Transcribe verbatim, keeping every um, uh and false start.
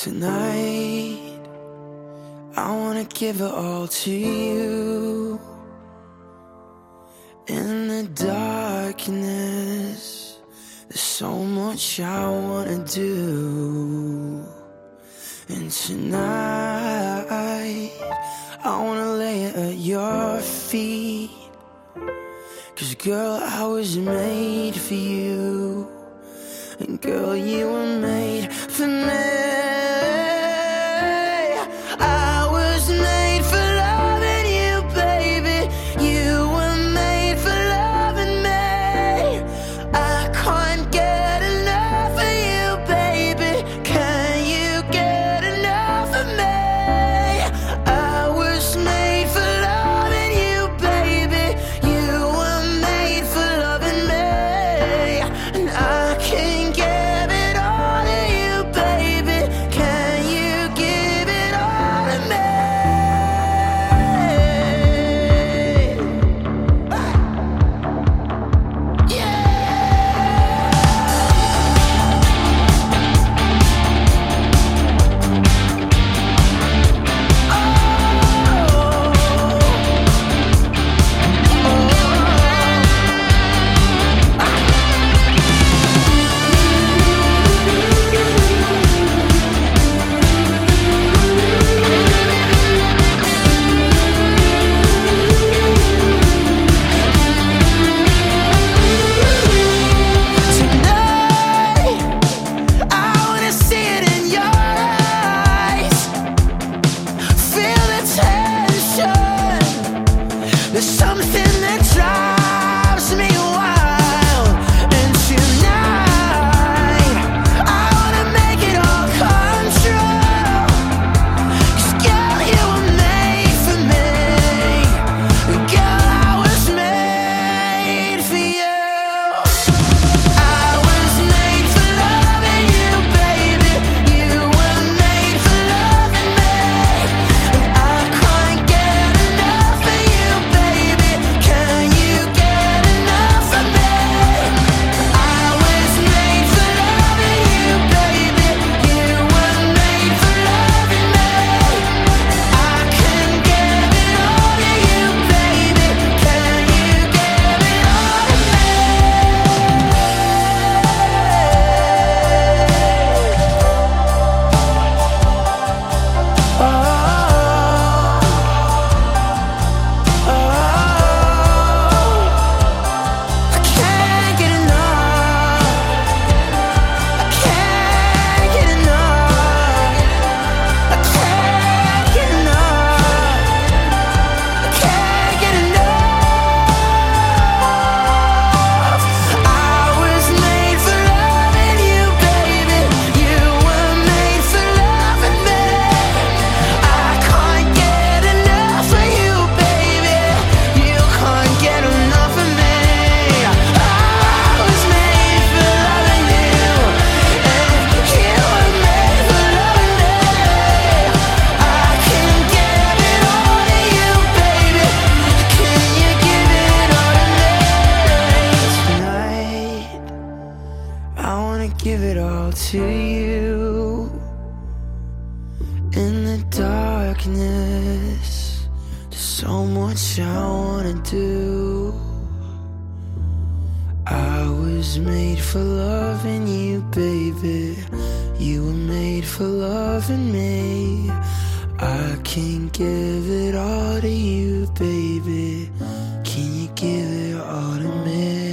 Tonight, I wanna give it all to you. In the darkness, there's so much I wanna do. And tonight, I wanna lay it at your feet. 'Cause girl, I was made for you. And girl, you were made for me. I was made for loving you, baby. You were made for loving me. I can't get enough of you, baby. Can you get enough of me? I was made for loving you, baby. You were made for loving me. And I can't give it all to you, baby. Can you give it all to me? There's something that drives me wild. And tonight, I wanna make it all come true. 'Cause girl, you were made for me. Girl, I was made for you. I was made for loving you, baby. You were made for loving me. And I can't get enough of you, baby. Can you get enough of me? I was made for loving you, baby. You were made for loving me. I can give it all to you, baby. Can you give it all to me? Oh, oh, I can't get enough. I can't get enough. I can't get enough. I can't get enough. I was made for loving you, baby. You were made for loving me. I can't get enough of you, baby. You can't get enough of me. I was made for loving you, and you were made for loving me. I can give it all to you, baby. Can you give it all to me? Tonight, I wanna give it all to you. In the darkness, there's so much I wanna do. I was made for loving you, baby. You were made for loving me. I can give it all to you, baby. Can you give it all to me?